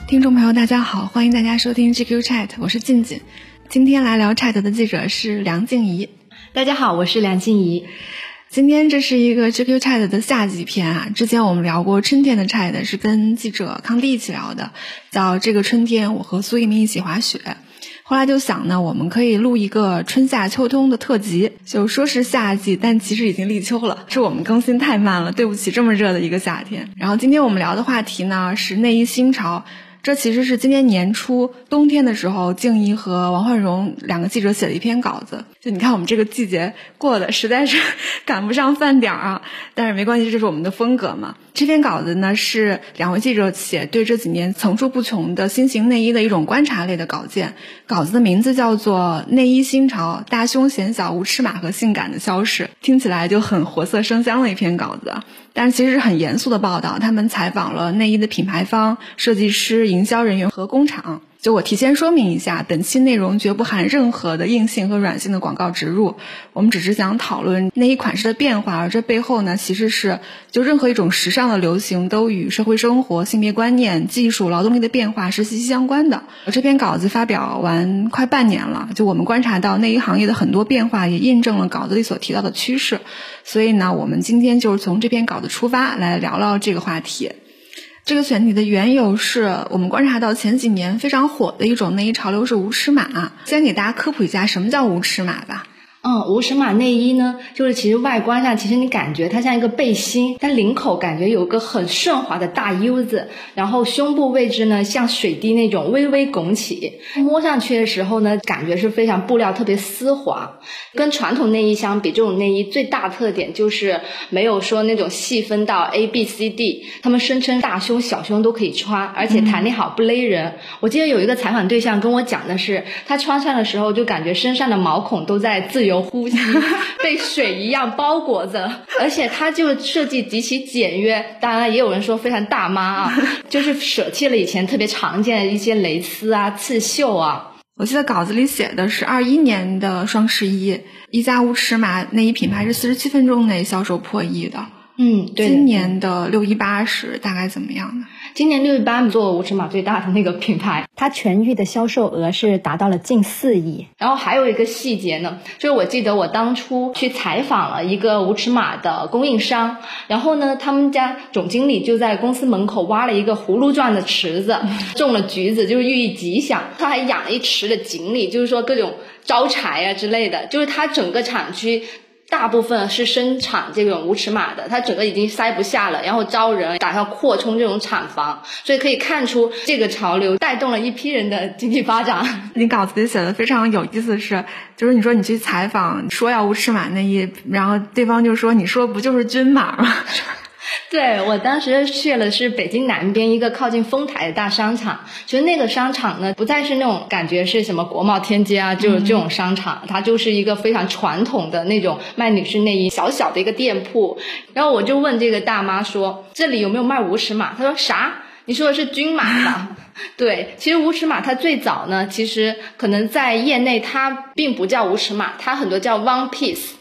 听众朋友大家好，欢迎大家收听 GQ Chat， 我是静静。今天来聊 Chat 的记者是梁静怡。 大家好，我是梁静怡。 今天这是一个 GQ Chat 的夏季篇啊，之前我们聊过春天的 Chat， 是跟记者康帝一起聊的，叫这个春天我和苏一鸣一起滑雪。后来就想呢，我们可以录一个春夏秋冬的特辑，就说是夏季，但其实已经立秋了，是我们更新太慢了，对不起这么热的一个夏天。然后今天我们聊的话题呢是内衣新潮，这其实是今年年初冬天的时候，静怡和王焕荣两个记者写了一篇稿子。就你看我们这个季节过的实在是赶不上饭点啊，但是没关系，这是我们的风格嘛。这篇稿子呢是两位记者写对这几年层出不穷的新型内衣的一种观察类的稿件。稿子的名字叫做《内衣新潮：大胸显小、无尺码和性感的消逝》，听起来就很活色生香的一篇稿子，但是其实是很严肃的报道。他们采访了内衣的品牌方、设计师、营销人员和工厂。就我提前说明一下，本期内容绝不含任何的硬性和软性的广告植入，我们只是想讨论内衣款式的变化，而这背后呢，其实是就任何一种时尚的流行都与社会生活、性别观念、技术、劳动力的变化是息息相关的。这篇稿子发表完快半年了，就我们观察到内衣行业的很多变化，也印证了稿子里所提到的趋势。所以呢，我们今天就是从这篇稿子出发来聊聊这个话题。这个选题的缘由是我们观察到前几年非常火的一种内衣潮流是无尺码。先给大家科普一下什么叫无尺码吧。 无尺码内衣呢，就是其实外观上，其实你感觉它像一个背心，但领口感觉有个很顺滑的大 U 字，然后胸部位置呢像水滴那种微微拱起，摸上去的时候呢，感觉是非常布料特别丝滑。跟传统内衣相比，这种内衣最大特点就是没有说那种细分到 A、B、C、D， 他们声称大胸小胸都可以穿，而且弹力好不勒人。我记得有一个采访对象跟我讲的是，他穿上的时候就感觉身上的毛孔都在自由呼吸，被水一样包裹着，而且它就设计极其简约，当然也有人说非常大妈啊，就是舍弃了以前特别常见的一些蕾丝啊、刺绣啊。 我记得稿子里写的是21年的双11，一家无尺码内衣品牌是47分钟内销售破亿的。 对。 今年的618是大概怎么样呢？ 今年618做无尺码最大的那个品牌， 它全域的销售额是达到了近4亿。 然后还有一个细节呢，就是我记得我当初去采访了一个无尺码的供应商，然后呢他们家总经理就在公司门口挖了一个葫芦状的池子，种了橘子，就是寓意吉祥。他还养了一池的锦鲤，就是说各种招财啊之类的。就是他整个厂区大部分是生产这种无尺码的，它整个已经塞不下了，然后招人打算扩充这种厂房，所以可以看出这个潮流带动了一批人的经济发展。 你稿子里写的非常有意思的是，就是你说你去采访说要无尺码内衣，然后对方就说你说不就是均码吗？ 对，我当时去了是北京南边一个靠近丰台的大商场，其实那个商场呢不再是那种感觉是什么国贸天阶啊，就是这种商场，它就是一个非常传统的那种卖女士内衣小小的一个店铺。然后我就问这个大妈说，这里有没有卖无尺码？她说啥？你说的是均码吧？对，其实无尺码它最早呢，其实可能在业内它并不叫无尺码，它很多叫 one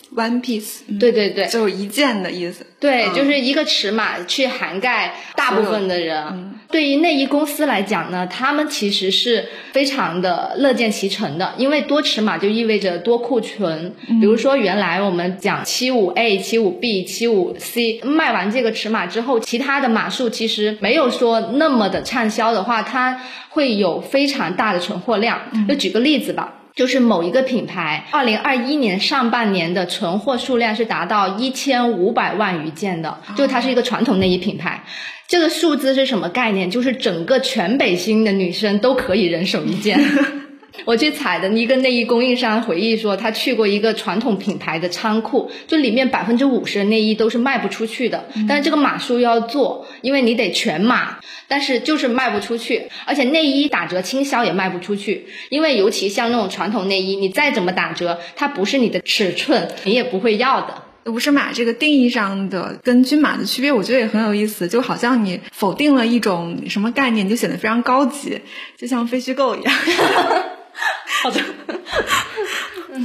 piece。对对对， 就是一件的意思。 对，就是一个尺码去涵盖大部分的人。对于内衣公司来讲呢，他们其实是非常的乐见其成的，因为多尺码就意味着多库存。比如说原来我们讲 75A、75B、75C， 卖完这个尺码之后，其他的码数其实没有说那么的畅销的话，它会有非常大的存货量。就举个例子吧，就是某一个品牌2021年上半年的存货数量是达到1500万余件的，就它是一个传统内衣品牌。这个数字是什么概念？就是整个全北京的女生都可以人手一件。我去采的一个内衣供应商回忆说，他去过一个传统品牌的仓库，就里面50%的内衣都是卖不出去的，但是这个码数要做，因为你得全码，但是就是卖不出去，而且内衣打折倾销也卖不出去，因为尤其像那种传统内衣，你再怎么打折，它不是你的尺寸，你也不会要的。 无尺码这个定义上的跟均码的区别，我觉得也很有意思，就好像你否定了一种什么概念，就显得非常高级，就像非虚构一样。 好的。 其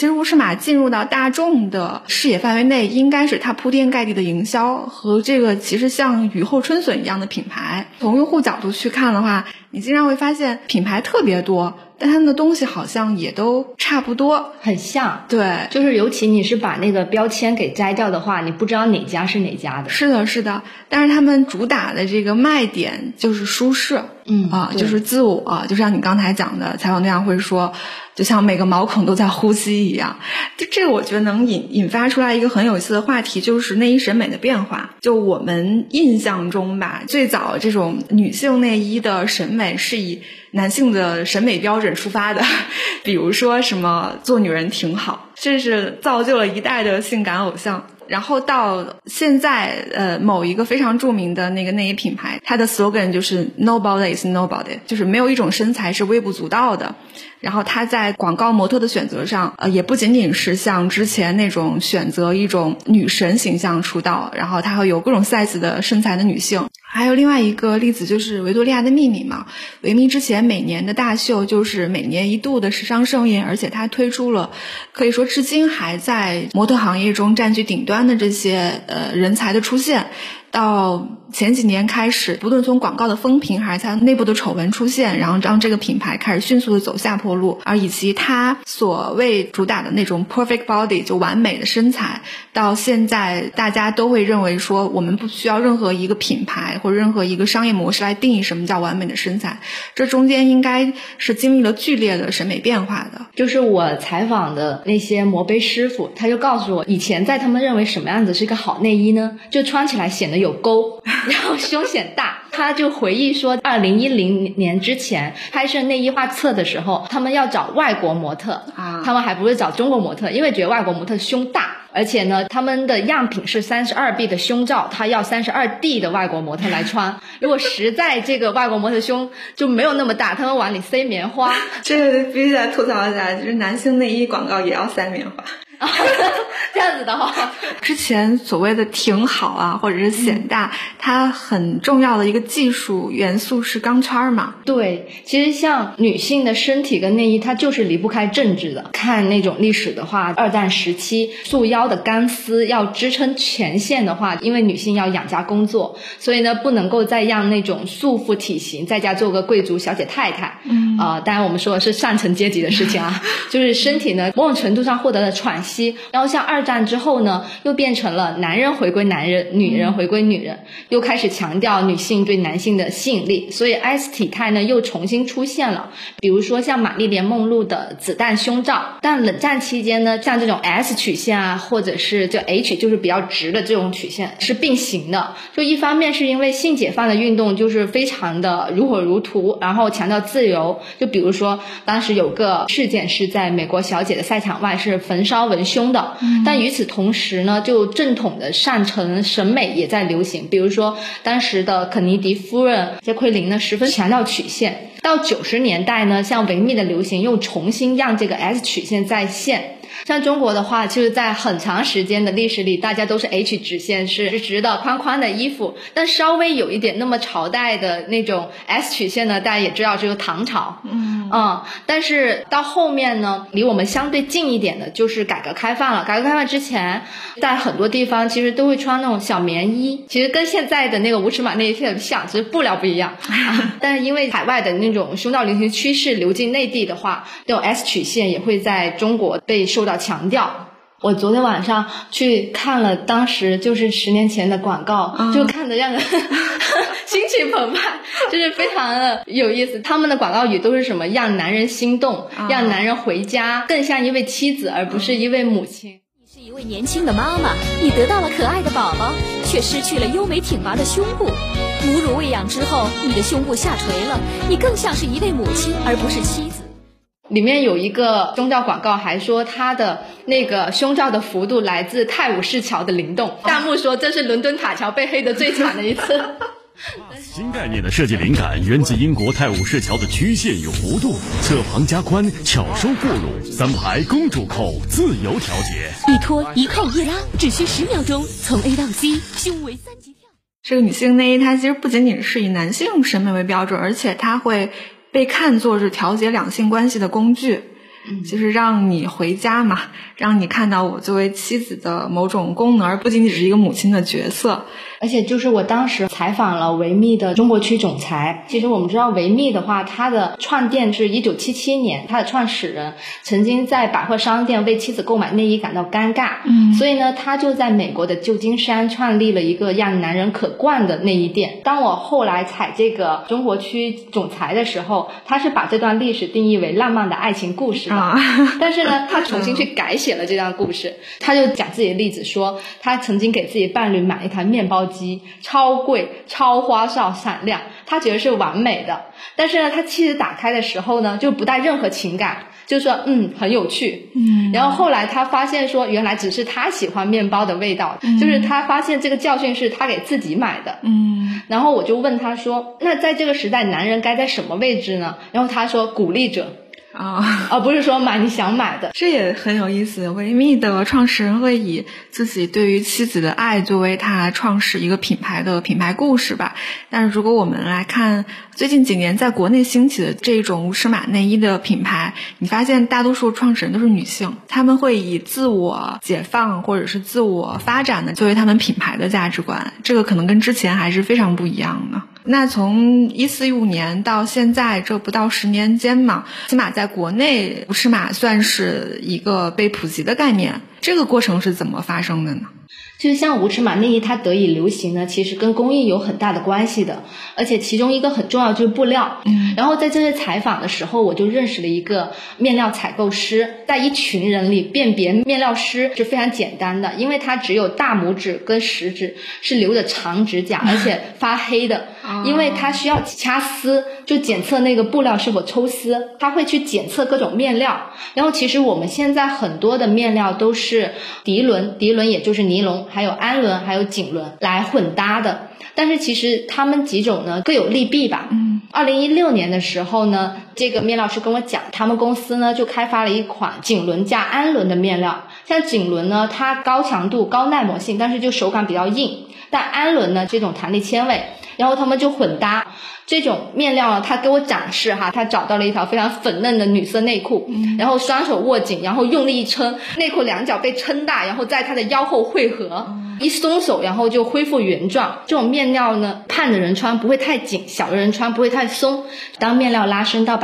其实乌尺码进入到大众的视野范围内，应该是它铺天盖地的营销和这个其实像雨后春笋一样的品牌。从用户角度去看的话，你经常会发现品牌特别多，但他们的东西好像也都差不多， 很像。 对， 就是尤其你是把那个标签给摘掉的话，你不知道哪家是哪家的。 是的是的，但是他们主打的这个卖点就是舒适，就是自我，就像你刚才讲的采访对象会说，就像每个毛孔都在呼吸一样。就这个我觉得能引发出来一个很有意思的话题，就是内衣审美的变化。就我们印象中吧，最早这种女性内衣的审美是以男性的审美标准出发的，比如说什么做女人挺好，这是造就了一代的性感偶像。然后到现在某一个非常著名的那个内衣品牌，它的 slogan 就是 Nobody is nobody， 就是没有一种身材是微不足道的。然后它在广告模特的选择上也不仅仅是像之前那种选择一种女神形象出道，然后它会有各种 size 的身材的女性。还有另外一个例子就是维多利亚的秘密嘛，维密之前每年的大秀就是每年一度的时尚盛宴，而且它推出了可以说至今还在模特行业中占据顶端的这些人才的出现。到前几年开始，不论从广告的风评还是它内部的丑闻出现，然后让这个品牌开始迅速的走下坡路，而以及它所谓主打的那种 perfect body 就完美的身材，到现在大家都会认为说我们不需要任何一个品牌或者任何一个商业模式来定义什么叫完美的身材，这中间应该是经历了剧烈的审美变化的。 就是我采访的那些磨杯师傅，他就告诉我，以前在他们认为什么样子是一个好内衣呢，就穿起来显得有沟，然后胸显大。他就回忆说2010年之前拍摄内衣画册的时候，他们要找外国模特他们还不是找中国模特，因为觉得外国模特胸大，而且呢他们的样品是 32B 的胸罩，他要 32D 的外国模特来穿。如果实在这个外国模特胸就没有那么大，他们往里塞棉花。 这个必须得吐槽一下，就是男性内衣广告也要塞棉花。 这样子的话， 之前所谓的挺好啊，或者是显大，它很重要的一个技术元素是钢圈嘛。 对，其实像女性的身体跟内衣，它就是离不开政治的。看那种历史的话，二战时期束腰的钢丝要支撑前线的话，因为女性要养家工作，所以呢不能够再让那种束缚体型，在家做个贵族小姐太太。当然我们说的是上层阶级的事情啊，就是身体呢某种程度上获得了喘息。然后像二战之后呢，又变成了男人回归男人，女人回归女人，又开始强调女性对男性的吸引力，所以 S 体态呢又重新出现了。比如说像玛丽莲梦露的子弹胸罩，但冷战期间呢，像这种 S 曲线啊，或者是这 H 就是比较直的这种曲线是并行的。就一方面是因为性解放的运动就是非常的如火如荼，然后强调自由。就比如说当时有个事件是在美国小姐的赛场外是焚烧文胸的，但与此同时呢，就正统的上层审美也在流行。比如说当时的肯尼迪夫人杰奎琳呢十分强调曲线，到90年代呢，像维密的流行又重新让这个 S 曲线再现。像中国的话，就是在很长时间的历史里，大家都是 H 直线，是直直的宽宽的衣服，但稍微有一点那么朝代的那种 S 曲线呢，大家也知道这个唐朝。但是到后面呢，离我们相对近一点的就是改革开放了。改革开放之前，在很多地方其实都会穿那种小棉衣，其实跟现在的那个无尺码内衣特别像，只是布料不一样。但是因为海外的那种胸罩流行趋势流进内地的话，这种 S 曲线也会在中国被受到强调。我昨天晚上去看了当时就是10年前的广告，就看得让人心情澎湃，就是非常的有意思。他们的广告语都是什么让男人心动，让男人回家更像一位妻子而不是一位母亲。 你是一位年轻的妈妈，你得到了可爱的宝宝，却失去了优美挺拔的胸部。母乳喂养之后，你的胸部下垂了，你更像是一位母亲而不是妻子。 里面有一个胸罩广告还说它的那个胸罩的幅度来自泰晤士桥的灵动，弹幕说这是伦敦塔桥被黑的最惨的一次。 新概念的设计灵感源自英国泰晤士桥的曲线与弧度，侧旁加宽，巧收过乳，3排公主扣自由调节， 一脱一扣一拉，只需10秒钟，从 A 到 C， 胸围3级跳。 这个女性内衣它其实不仅仅是以男性审美为标准，而且它会被看作是调节两性关系的工具。 就是让你回家嘛，让你看到我作为妻子的某种功能，而不仅仅是一个母亲的角色。 而且就是我当时采访了维密的中国区总裁。其实我们知道维密的话，它的创店是1977年，它的创始人曾经在百货商店为妻子购买内衣感到尴尬，所以呢他就在美国的旧金山创立了一个让男人可逛的内衣店。当我后来采这个中国区总裁的时候，他是把这段历史定义为浪漫的爱情故事的，但是呢他重新去改写了这段故事。他就讲自己的例子说，他曾经给自己伴侣买了一台面包机，超贵超花哨闪亮，他觉得是完美的，但是呢他妻子打开的时候呢就不带任何情感，就说很有趣。然后后来他发现说，原来只是他喜欢面包的味道，就是他发现这个教训是他给自己买的。然后我就问他说，那在这个时代男人该在什么位置呢？然后他说鼓励者，而不是说买你想买的。 这也很有意思，维密的创始人会以自己对于妻子的爱作为他创始一个品牌的品牌故事吧。但是如果我们来看最近几年在国内兴起的这种无尺码内衣的品牌，你发现大多数创始人都是女性，他们会以自我解放或者是自我发展的作为他们品牌的价值观，这个可能跟之前还是非常不一样的。那从14-15年到现在这不到10年间嘛，起码在国内无尺码算是一个被普及的概念，这个过程是怎么发生的呢？ 就是像无尺码内衣它得以流行呢，其实跟工艺有很大的关系的，而且其中一个很重要就是布料。然后在这次采访的时候，我就认识了一个面料采购师。在一群人里辨别面料师是非常简单的，因为他只有大拇指跟食指是留着长指甲，而且发黑的，因为他需要掐丝，就检测那个布料是否抽丝，他会去检测各种面料。然后其实我们现在很多的面料都是涤纶也就是尼龙，还有氨纶还有锦纶来混搭的，但是其实他们几种呢各有利弊吧。2016年的时候呢，这个面料师跟我讲，他们公司呢就开发了一款锦纶加氨纶的面料。像锦纶呢它高强度高耐磨性，但是就手感比较硬，但氨纶呢这种弹力纤维，然后他们就混搭这种面料呢。他给我展示他找到了一条非常粉嫩的女色内裤，然后双手握紧，然后用力一撑，内裤两角被撑大，然后在他的腰后汇合，一松手然后就恢复原状。这种面料呢胖的人穿不会太紧，小的人穿不会太松。当面料拉伸到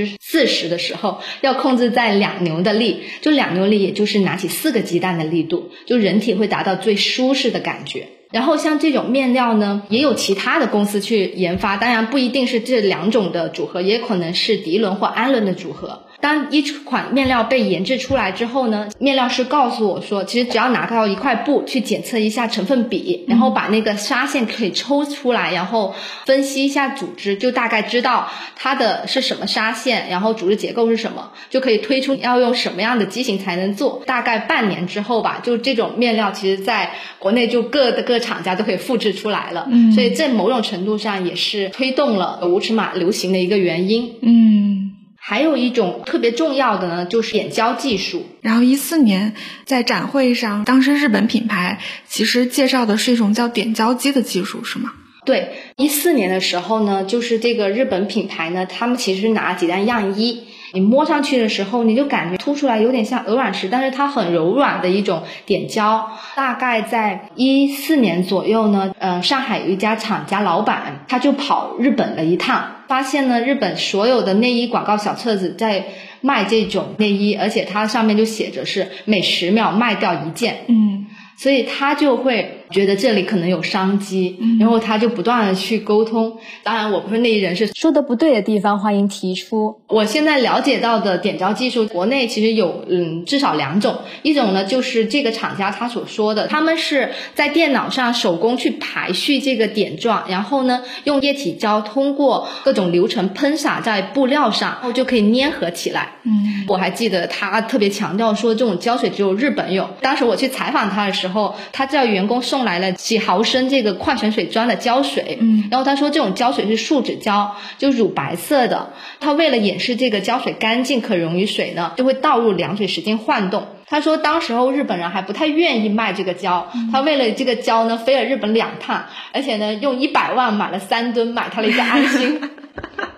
40%的时候，要控制在2牛的力，就2牛力也就是拿起4个鸡蛋的力度，就人体会达到最舒适的感觉。然后像这种面料呢也有其他的公司去研发，当然不一定是这2种的组合，也可能是涤纶或氨纶的组合。当一款面料被研制出来之后呢，面料师告诉我说，其实只要拿到一块布去检测一下成分比，然后把那个纱线可以抽出来，然后分析一下组织，就大概知道它的是什么纱线，然后组织结构是什么，就可以推出要用什么样的机型才能做。大概半年之后吧，就这种面料其实在国内就各厂家都可以复制出来了。所以在某种程度上也是推动了无尺码流行的一个原因。还有一种特别重要的呢，就是点胶技术。 然后14年在展会上，当时日本品牌其实介绍的是一种叫点胶机的技术，是吗？ 对，14年的时候呢，就是这个日本品牌呢，他们其实拿几单样衣，你摸上去的时候你就感觉凸出来有点像鹅卵石，但是它很柔软的一种点胶。大概在14年左右呢，上海有一家厂家老板他就跑日本了一趟，发现呢日本所有的内衣广告小册子在卖这种内衣，而且它上面就写着是每10秒卖掉1件。所以他就会觉得这里可能有商机，然后他就不断的去沟通。当然我不是内衣人士， 说的不对的地方欢迎提出。 我现在了解到的点胶技术国内其实有至少2种。一种呢就是这个厂家他所说的，他们是在电脑上手工去排序这个点状，然后呢用液体胶通过各种流程喷洒在布料上，然后就可以粘合起来。我还记得他特别强调说这种胶水只有日本有。当时我去采访他的时候，他叫员工送来了几毫升这个矿泉水装的胶水，然后他说这种胶水是树脂胶，就乳白色的。他为了掩饰这个胶水干净可溶于水呢，就会倒入凉水使劲晃动。他说当时候日本人还不太愿意卖这个胶，他为了这个胶呢飞了日本2趟，而且呢用100万买了3吨，买他了一个安心。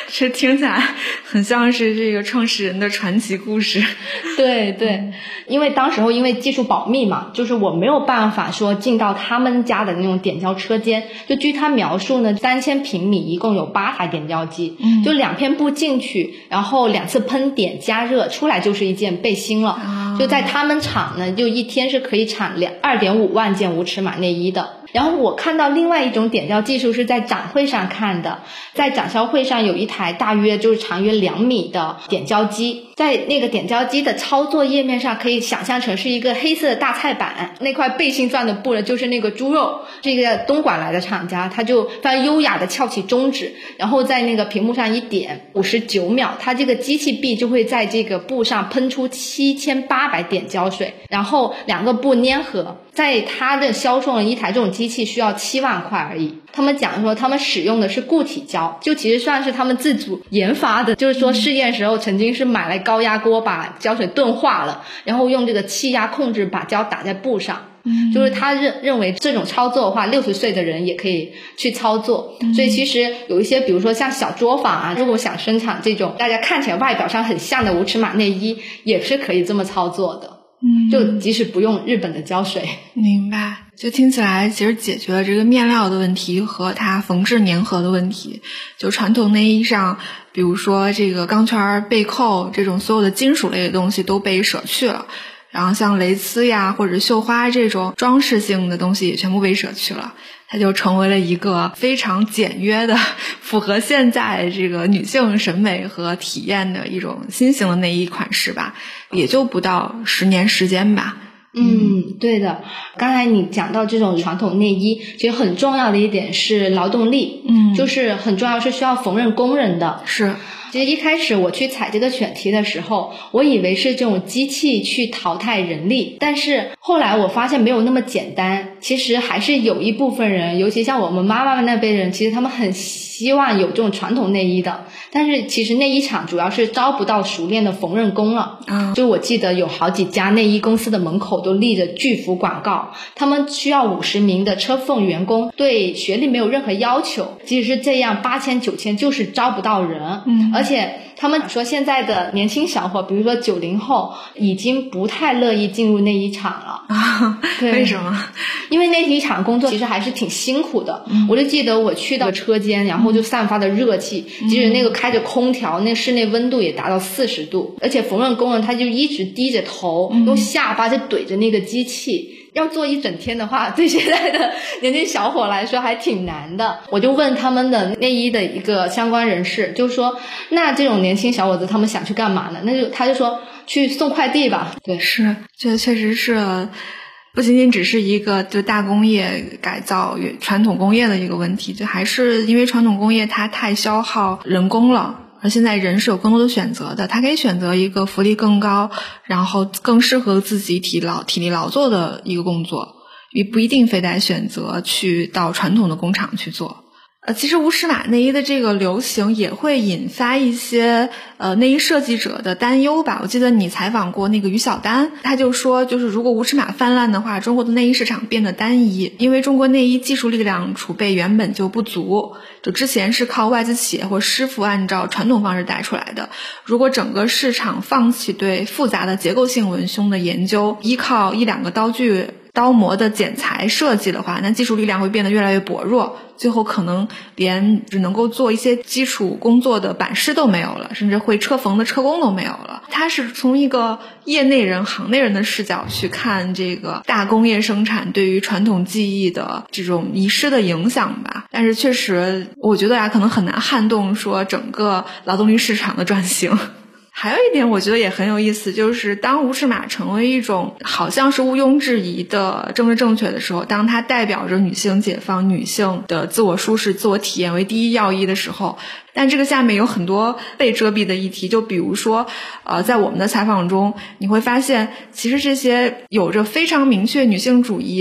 这听起来很像是这个创始人的传奇故事。 对对，因为当时候因为技术保密嘛，就是我没有办法说进到他们家的那种点胶车间。就据他描述呢，3000平米一共有8台点胶机，就2片布进去，然后2次喷点加热出来就是一件背心了。就在他们厂呢，就一天是可以产2.5万件无尺码内衣的。然后我看到另外一种点胶技术是在展会上看的，在展销会上有一台大约就是长约2米的点胶机，在那个点胶机的操作页面上可以想象成是一个黑色的大菜板，那块背心状的布呢就是那个猪肉，这个东莞来的厂家，他就非常优雅的翘起中指，然后在那个屏幕上一点59秒，他这个机器臂就会在这个布上喷出7800点胶水，然后2个布粘合。在他的销售呢，一台这种机器需要7万块而已。他们讲说他们使用的是固体胶，就其实算是他们自主研发的，就是说试验时候曾经是买来高压锅把胶水炖化了，然后用这个气压控制把胶打在布上。就是他认为这种操作的话60岁的人也可以去操作。所以其实有一些比如说像小作坊啊，如果想生产这种大家看起来外表上很像的无尺码内衣，也是可以这么操作的。就即使不用日本的胶水。 明白，就听起来其实解决了这个面料的问题和它缝制粘合的问题。就传统内衣上，比如说这个钢圈、背扣这种所有的金属类的东西都被舍去了，然后像蕾丝呀或者绣花这种装饰性的东西也全部被舍去了，它就成为了一个非常简约的符合现在这个女性审美和体验的一种新型的内衣款式吧，也就不到10年时间吧。 对的。刚才你讲到这种传统内衣，其实很重要的一点是劳动力，就是很重要是需要缝纫工人的。 是。 其实一开始我去采这个选题的时候，我以为是这种机器去淘汰人力，但是后来我发现没有那么简单。其实还是有一部分人，尤其像我们妈妈那辈人，其实他们很希望有这种传统内衣的，但是其实内衣厂主要是招不到熟练的缝纫工了。就我记得有好几家内衣公司的门口都立着巨幅广告，他们需要50名的车缝员工，对学历没有任何要求，即使是这样8000、9000就是招不到人。而且他们说现在的年轻小伙，比如说90后，已经不太乐意进入内衣厂了。 为什么？ 因为内衣厂工作其实还是挺辛苦的。我就记得我去到车间，然后就散发的热气，即使那个开着空调，那室内温度也达到40度，而且缝纫工人他就一直低着头，用下巴就怼着那个机器。要做一整天的话，对现在的年轻小伙来说还挺难的。我就问他们的内衣的一个相关人士，就说那这种年轻小伙子他们想去干嘛呢？他就说去送快递吧。对， 是，这确实是不仅仅只是一个就大工业改造传统工业的一个问题，就还是因为传统工业它太消耗人工了。而现在人是有更多的选择的，他可以选择一个福利更高，然后更适合自己体力劳作的一个工作，也不一定非得选择去到传统的工厂去做。其实无尺码内衣的这个流行也会引发一些内衣设计者的担忧吧。我记得你采访过那个于小丹，他就说就是如果无尺码泛滥的话，中国的内衣市场变得单一，因为中国内衣技术力量储备原本就不足，就之前是靠外资企业或师傅按照传统方式带出来的。如果整个市场放弃对复杂的结构性文胸的研究，依靠1-2个刀具刀模的剪裁设计的话，那技术力量会变得越来越薄弱，最后可能连只能够做一些基础工作的板师都没有了，甚至会车缝的车工都没有了。他是从一个业内人行内人的视角去看这个大工业生产对于传统技艺的这种遗失的影响吧。但是确实我觉得可能很难撼动说整个劳动力市场的转型。还有一点我觉得也很有意思，就是当无尺码成为一种好像是毋庸置疑的政治正确的时候，当它代表着女性解放、女性的自我舒适、自我体验为第一要义的时候，但这个下面有很多被遮蔽的议题。就比如说在我们的采访中你会发现，其实这些有着非常明确女性主义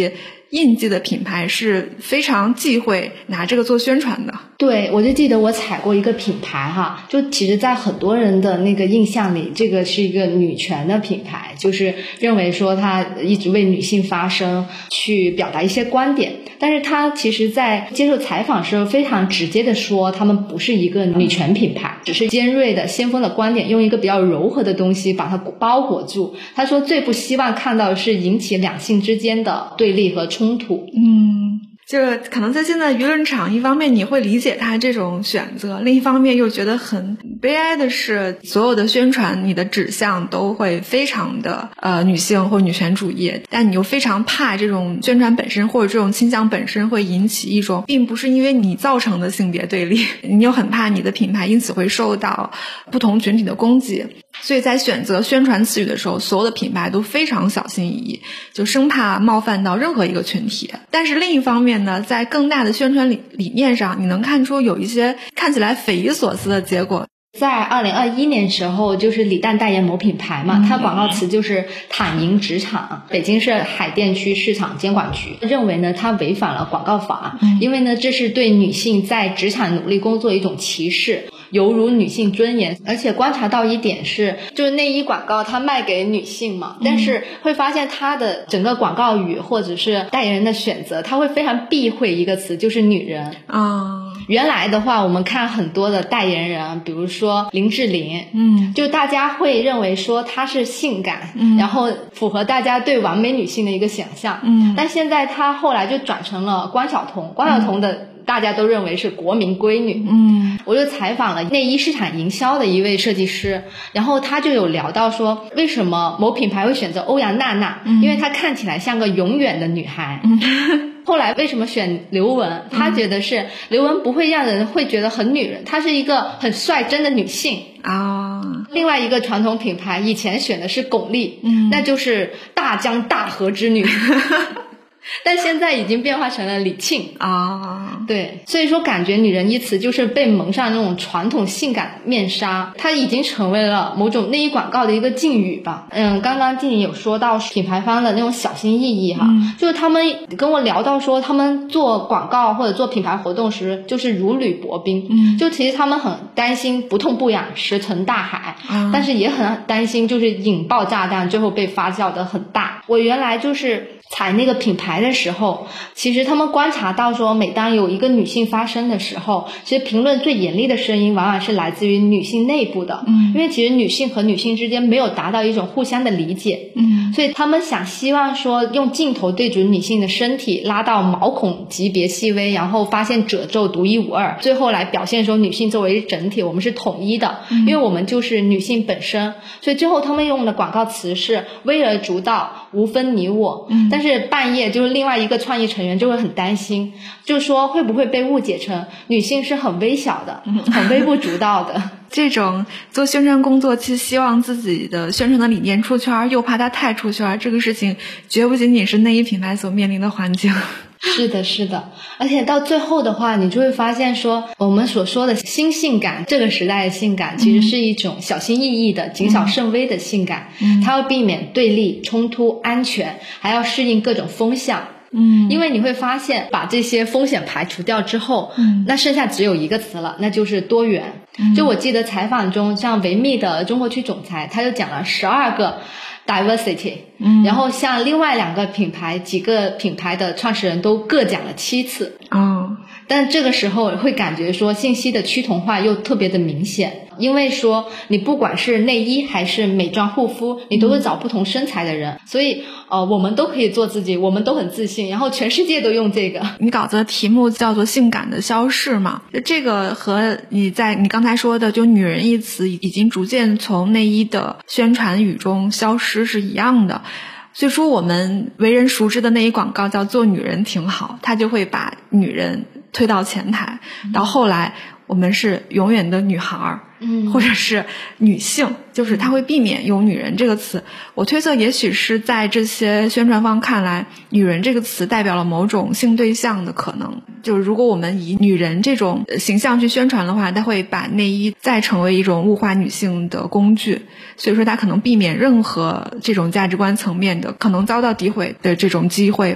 印记的品牌是非常忌讳拿这个做宣传的。 对，我就记得我踩过一个品牌哈，就其实在很多人的那个印象里，这个是一个女权的品牌，就是认为说它一直为女性发声，去表达一些观点。但是它其实在接受采访时候非常直接的说，他们不是一个女权品牌，只是尖锐的先锋的观点用一个比较柔和的东西把它包裹住。他说最不希望看到的是引起两性之间的对立和冲突。 就可能在现在舆论场，一方面你会理解他这种选择，另一方面又觉得很悲哀的是，所有的宣传你的指向都会非常的女性或女权主义，但你又非常怕这种宣传本身或者这种倾向本身会引起一种并不是因为你造成的性别对立，你又很怕你的品牌因此会受到不同群体的攻击。所以在选择宣传词语的时候，所有的品牌都非常小心翼翼，就生怕冒犯到任何一个群体。但是另一方面呢，在更大的宣传理念上，你能看出有一些看起来匪夷所思的结果。 在2021年时候，就是李诞代言某品牌嘛，它广告词就是坦赢职场。北京市海淀区市场监管局认为呢，它违反了广告法，因为呢，这是对女性在职场努力工作一种歧视，犹如女性尊严。而且观察到一点是，就是内衣广告它卖给女性嘛，但是会发现它的整个广告语或者是代言人的选择，它会非常避讳一个词，就是女人原来的话，我们看很多的代言人，比如说林志玲，就大家会认为说她是性感，然后符合大家对完美女性的一个想象，但现在她后来就转成了关晓彤，关晓彤的大家都认为是国民闺女。我就采访了内衣市场营销的一位设计师，然后他就有聊到说，为什么某品牌会选择欧阳娜娜，因为她看起来像个永远的女孩。后来为什么选刘雯，他觉得是刘雯不会让人会觉得很女人，她是一个很率真的女性另外一个传统品牌以前选的是巩俐，那就是大江大河之女但现在已经变化成了李沁对，所以说感觉女人一词就是被蒙上那种传统性感面纱，它已经成为了某种内衣广告的一个禁语吧。刚刚静怡有说到品牌方的那种小心翼翼就是他们跟我聊到说，他们做广告或者做品牌活动时就是如履薄冰，就其实他们很担心不痛不痒石沉大海，但是也很担心就是引爆炸弹最后被发酵的很大。我原来就是采那个品牌的时候，其实他们观察到说，每当有一个女性发声的时候，其实评论最严厉的声音往往是来自于女性内部的，因为其实女性和女性之间没有达到一种互相的理解，所以他们希望说用镜头对准女性的身体，拉到毛孔级别细微，然后发现褶皱独一无二，最后来表现说女性作为整体我们是统一的，因为我们就是女性本身，所以最后他们用的广告词是微而足道，无分你我。但是半夜就是另外一个创意成员就会很担心，就说会不会被误解成女性是很微小的，很微不足道的这种做宣传工作既希望自己的宣传的理念出圈，又怕它太出圈，这个事情绝不仅仅是内衣品牌所面临的环境。 是的是的，而且到最后的话，你就会发现说，我们所说的新性感，这个时代的性感其实是一种小心翼翼的谨小慎微的性感，它要避免对立冲突，安全，还要适应各种风向。因为你会发现把这些风险排除掉之后，那剩下只有一个词了，那就是多元。就我记得采访中，像维密的中国区总裁他就讲了12个diversity，然后像另外2个品牌几个品牌的创始人都各讲了7次但这个时候会感觉说信息的趋同化又特别的明显，因为说你不管是内衣还是美妆护肤，你都会找不同身材的人，所以我们都可以做自己，我们都很自信，然后全世界都用这个。 你稿子的题目叫做性感的消逝嘛，这个和你刚才说的就女人一词已经逐渐从内衣的宣传语中消失是一样的。最初我们为人熟知的内衣广告叫做女人挺好，它就会把女人推到前台，到后来我们是永远的女孩或者是女性，就是它会避免用女人这个词。我推测也许是在这些宣传方看来，女人这个词代表了某种性对象的可能，就是如果我们以女人这种形象去宣传的话，它会把内衣再成为一种物化女性的工具，所以说它可能避免任何这种价值观层面的可能遭到诋毁的这种机会吧。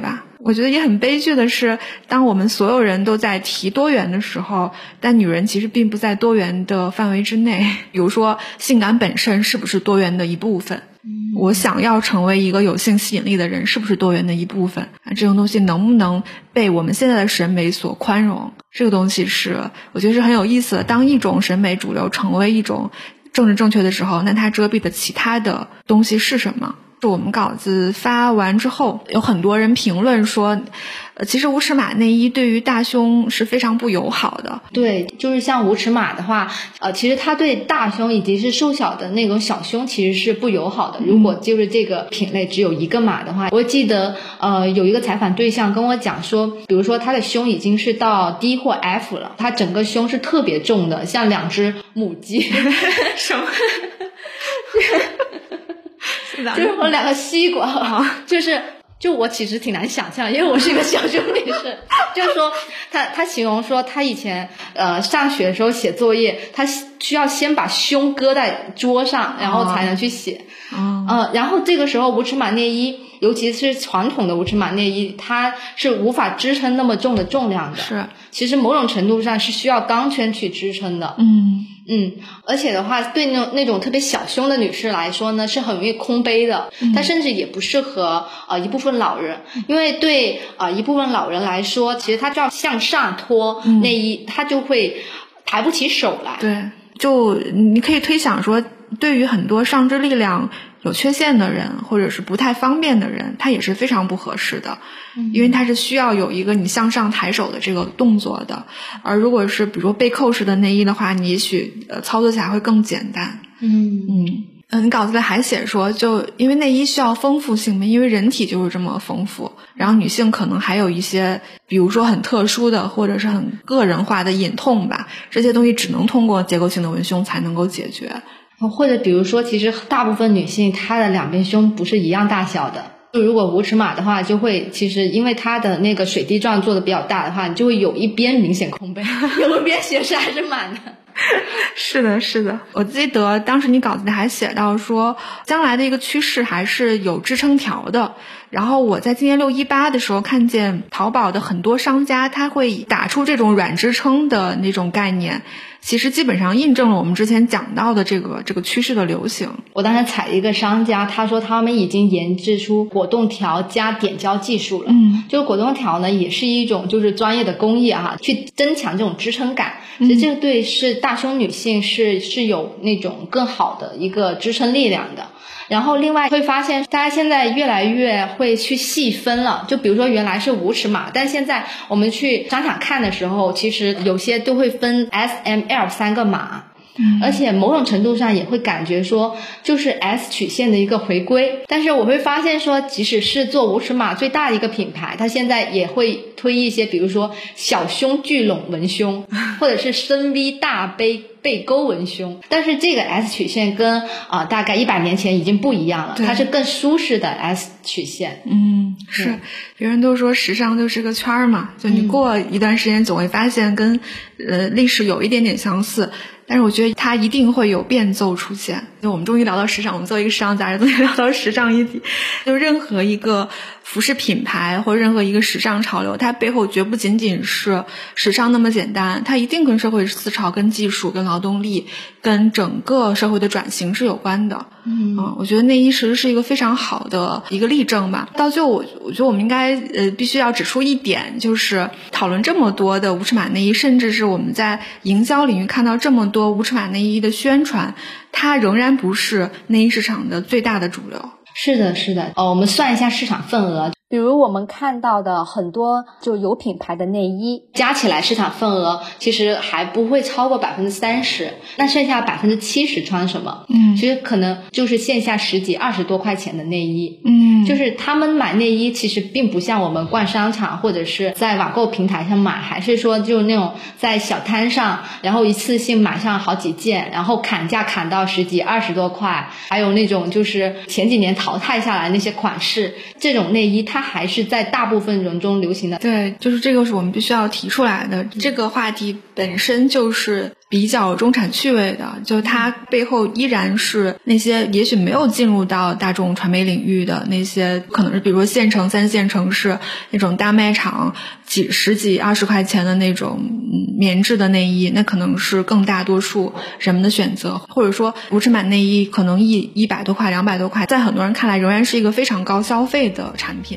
我觉得也很悲剧的是，当我们所有人都在提多元的时候，但女人其实并不在多元的范围之内。比如说性感本身是不是多元的一部分，我想要成为一个有性吸引力的人是不是多元的一部分，这种东西能不能被我们现在的审美所宽容，这个东西是我觉得是很有意思的。当一种审美主流成为一种政治正确的时候，那它遮蔽的其他的东西是什么？我们稿子发完之后，有很多人评论说，其实无尺码内衣对于大胸是非常不友好的。 对，就是像无尺码的话，其实它对大胸以及是瘦小的那种小胸其实是不友好的。如果就是这个品类只有一个码的话，我记得有一个采访对象跟我讲说，比如说他的胸已经是到 D 或 F 了，他整个胸是特别重的，像2只母鸡。 什么？ 就是我2个西瓜，就我其实挺难想象，因为我是一个小胸女生。就是说他形容说他以前上学的时候写作业，他需要先把胸搁在桌上，然后才能去写。然后这个时候无尺码内衣，尤其是传统的无尺码内衣，它是无法支撑那么重的重量的。是，其实某种程度上是需要钢圈去支撑的。而且的话，对那种特别小胸的女士来说呢，是很容易空杯的。它甚至也不适合一部分老人，因为对一部分老人来说，其实他就要向上拖内衣，他就会抬不起手来。 对，就你可以推想说，对于很多上肢力量有缺陷的人，或者是不太方便的人，它也是非常不合适的。因为它是需要有一个你向上抬手的这个动作的。而如果是比如说背扣式的内衣的话，你也许操作起来会更简单。你稿子里还写说，就因为内衣需要丰富性嘛，因为人体就是这么丰富，然后女性可能还有一些比如说很特殊的或者是很个人化的隐痛吧，这些东西只能通过结构性的文胸才能够解决。 或者比如说，其实大部分女性她的2边胸不是一样大小的，就如果无尺码的话，就会其实因为它的那个水滴状做的比较大的话，你就会有一边明显空杯，有一边其实还是满的。 是的，是的。我记得当时你稿子里还写到说，将来的一个趋势还是有支撑条的。然后我在今年618的时候看见淘宝的很多商家，他会打出这种软支撑的那种概念，其实基本上印证了我们之前讲到的这个趋势的流行。 我当时采一个商家，他说他们已经研制出果冻条加点胶技术了。这个果冻条呢，也是一种就是专业的工艺去增强这种支撑感。所以这个对是大胸女性是有那种更好的一个支撑力量的。然后另外会发现大家现在越来越会去细分了，就比如说原来是无尺码，但现在我们去商场看的时候，其实有些都会分 S、M、L 3个码。而且某种程度上也会感觉说就是 S 曲线的一个回归。但是我会发现说，即使是做无尺码最大的一个品牌，它现在也会推一些比如说小胸聚拢文胸，或者是深 V 大背钩文胸。但是这个 S 曲线跟大概100年前已经不一样了，它是更舒适的 S 曲线。 是，别人都说时尚就是个圈儿嘛，就你过一段时间总会发现跟历史有一点点相似，但是我觉得它一定会有变奏出现。就我们终于聊到时尚，我们作为一个时尚杂志终于聊到时尚议题。就任何一个服饰品牌或任何一个时尚潮流，它背后绝不仅仅是时尚那么简单，它一定跟社会思潮、跟技术、跟劳动力、跟整个社会的转型是有关的。我觉得内衣其实是一个非常好的一个例证吧。到最后我觉得我们应该必须要指出一点，就是讨论这么多的无尺码内衣，甚至是我们在营销领域看到这么多无尺码内衣的宣传，它仍然不是内衣市场的最大的主流。 是的，是的。我们算一下市场份额， 比如我们看到的很多就有品牌的内衣， 加起来市场份额其实还不会超过30%，那剩下70%穿什么？其实可能就是线下10几20多块钱的内衣。就是他们买内衣其实并不像我们逛商场或者是在网购平台上买，还是说就那种在小摊上，然后一次性买上好几件，然后砍价砍到10几20多块，还有那种就是前几年淘汰下来那些款式，这种内衣它还是在大部分人中流行的。 对，就是这个是我们必须要提出来的。这个话题本身就是比较中产趣味的，就它背后依然是那些也许没有进入到大众传媒领域的那些，可能是比如说县城、3线城市那种大卖场十几20块钱的那种棉质的内衣，那可能是更大多数人们的选择，或者说无尘版内衣可能100多块200多块，在很多人看来仍然是一个非常高消费的产品。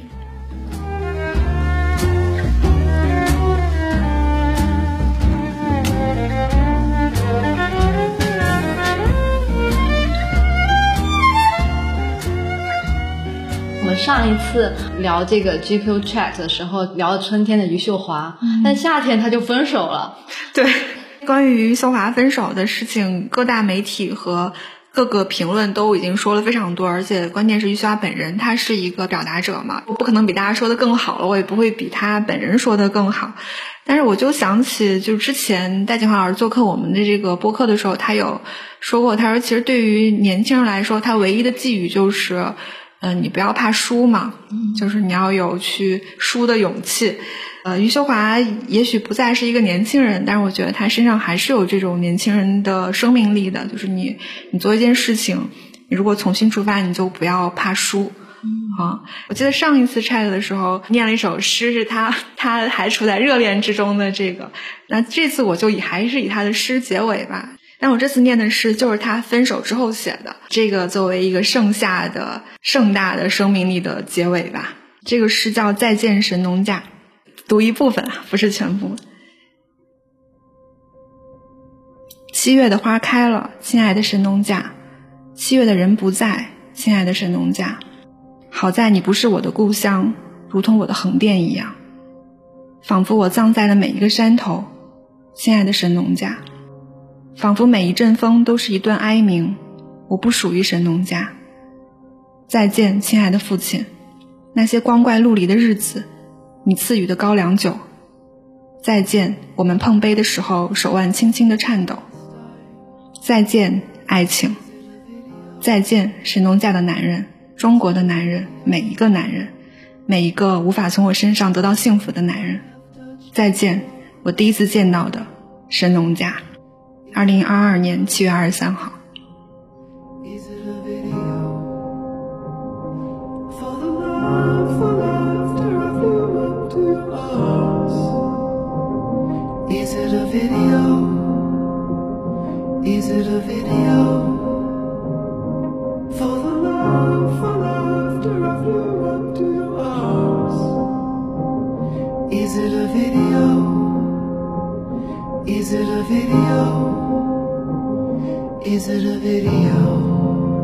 我们上一次聊这个 GQ Chat 的时候聊了春天的余秀华，但夏天他就分手了。 对，关于余秀华分手的事情，各大媒体和各个评论都已经说了非常多，而且关键是余秀华本人他是一个表达者嘛，我不可能比大家说的更好了，我也不会比他本人说的更好。但是我就想起就之前戴锦华老师做客我们的这个播客的时候，他有说过，他说其实对于年轻人来说，他唯一的寄语就是你不要怕输嘛，就是你要有去输的勇气。余秀华也许不再是一个年轻人，但是我觉得他身上还是有这种年轻人的生命力的，就是你做一件事情，你如果重新出发，你就不要怕输。我记得上一次 chat 的时候念了一首诗，是他还处在热恋之中的这个，那这次我就还是以他的诗结尾吧。但我这次念的诗就是他分手之后写的，这个作为一个盛大的生命力的结尾吧。这个诗叫《再见神农架》，读一部分不是全部。7月的花开了，亲爱的神农架，7月的人不在，亲爱的神农架。好在你不是我的故乡，如同我的横店一样，仿佛我葬在了每一个山头，亲爱的神农架。仿佛每一阵风都是一段哀鸣，我不属于神农架。再见，亲爱的父亲，那些光怪陆离的日子，你赐予的高粱酒。再见，我们碰杯的时候手腕轻轻的颤抖。再见，爱情。再见，神农架的男人，中国的男人，每一个男人，每一个无法从我身上得到幸福的男人。再见，我第一次见到的神农架。2022年7月23号。 Is it a video for the laughter I flew up to your arms? Is it a video? Is it a video? Is it a video?